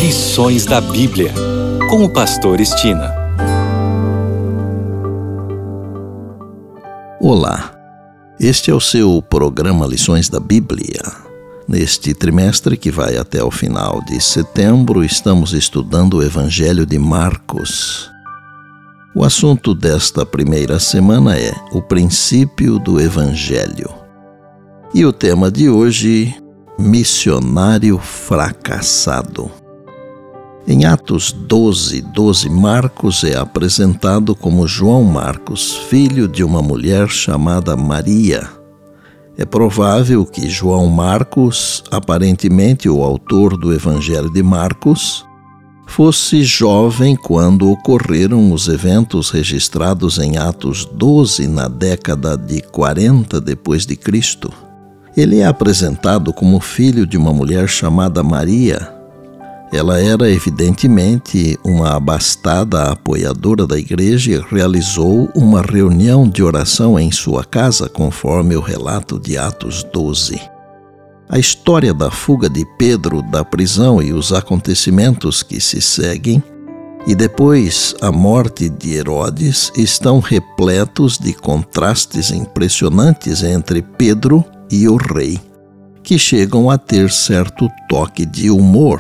Lições da Bíblia, com o pastor Estina. Olá, este é o seu programa Lições da Bíblia. Neste trimestre, que vai até o final de setembro, estamos estudando o Evangelho de Marcos. O assunto desta primeira semana é o princípio do Evangelho. E o tema de hoje, missionário fracassado. Em Atos 12:12, Marcos é apresentado como João Marcos, filho de uma mulher chamada Maria. É provável que João Marcos, aparentemente o autor do Evangelho de Marcos, fosse jovem quando ocorreram os eventos registrados em Atos 12 na década de 40 depois de Cristo. Ele é apresentado como filho de uma mulher chamada Maria. Ela era evidentemente uma abastada apoiadora da igreja e realizou uma reunião de oração em sua casa, conforme o relato de Atos 12. A história da fuga de Pedro da prisão e os acontecimentos que se seguem, e depois a morte de Herodes, estão repletos de contrastes impressionantes entre Pedro e o rei, que chegam a ter certo toque de humor.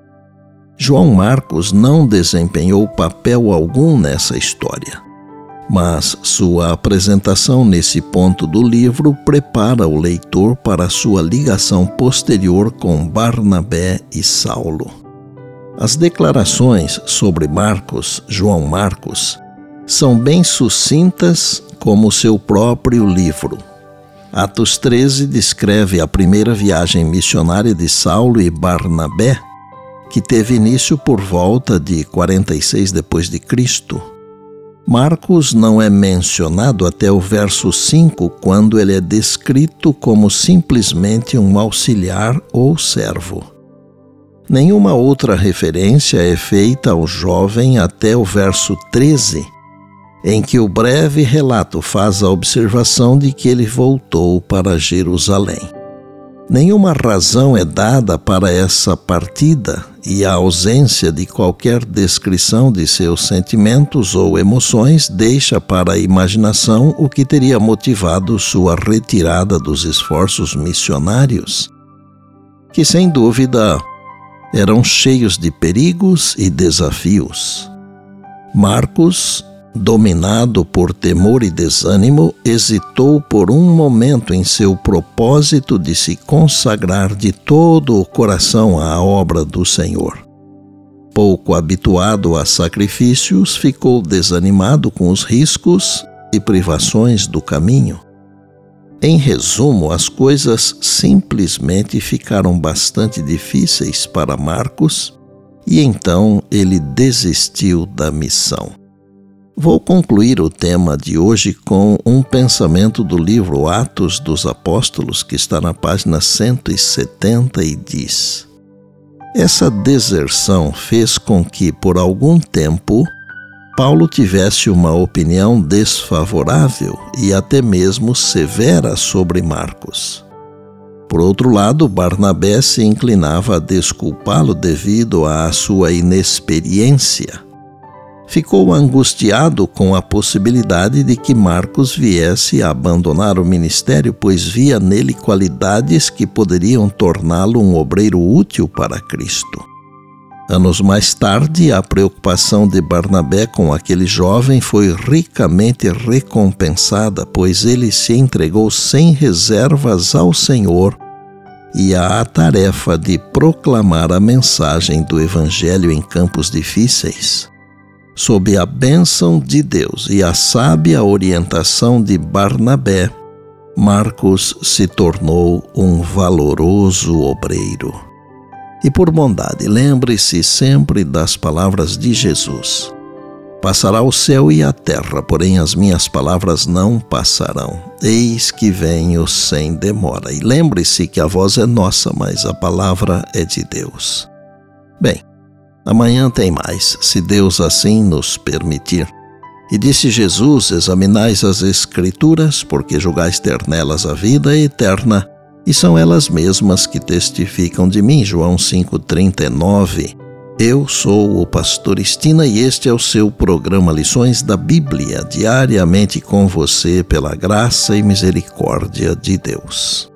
João Marcos não desempenhou papel algum nessa história, mas sua apresentação nesse ponto do livro prepara o leitor para sua ligação posterior com Barnabé e Saulo. As declarações sobre João Marcos, são bem sucintas como seu próprio livro. Atos 13 descreve a primeira viagem missionária de Saulo e Barnabé, que teve início por volta de 46 depois de Cristo. Marcos não é mencionado até o verso 5, quando ele é descrito como simplesmente um auxiliar ou servo. Nenhuma outra referência é feita ao jovem até o verso 13, em que o breve relato faz a observação de que ele voltou para Jerusalém. Nenhuma razão é dada para essa partida e a ausência de qualquer descrição de seus sentimentos ou emoções deixa para a imaginação o que teria motivado sua retirada dos esforços missionários, que sem dúvida eram cheios de perigos e desafios. Marcos, dominado por temor e desânimo, hesitou por um momento em seu propósito de se consagrar de todo o coração à obra do Senhor. Pouco habituado a sacrifícios, ficou desanimado com os riscos e privações do caminho. Em resumo, as coisas simplesmente ficaram bastante difíceis para Marcos e então ele desistiu da missão. Vou concluir o tema de hoje com um pensamento do livro Atos dos Apóstolos, que está na página 170 e diz: essa deserção fez com que, por algum tempo, Paulo tivesse uma opinião desfavorável e até mesmo severa sobre Marcos. Por outro lado, Barnabé se inclinava a desculpá-lo devido à sua inexperiência. Ficou angustiado com a possibilidade de que Marcos viesse a abandonar o ministério, pois via nele qualidades que poderiam torná-lo um obreiro útil para Cristo. Anos mais tarde, a preocupação de Barnabé com aquele jovem foi ricamente recompensada, pois ele se entregou sem reservas ao Senhor e à tarefa de proclamar a mensagem do Evangelho em campos difíceis. Sob a bênção de Deus e a sábia orientação de Barnabé, Marcos se tornou um valoroso obreiro. E por bondade, lembre-se sempre das palavras de Jesus: passará o céu e a terra, porém as minhas palavras não passarão. Eis que venho sem demora. E lembre-se que a voz é nossa, mas a palavra é de Deus. Bem, amanhã tem mais, se Deus assim nos permitir. E disse Jesus: examinais as Escrituras, porque julgais ter nelas a vida eterna, e são elas mesmas que testificam de mim. João 5,39. Eu sou o pastor Estina e este é o seu programa Lições da Bíblia, diariamente com você pela graça e misericórdia de Deus.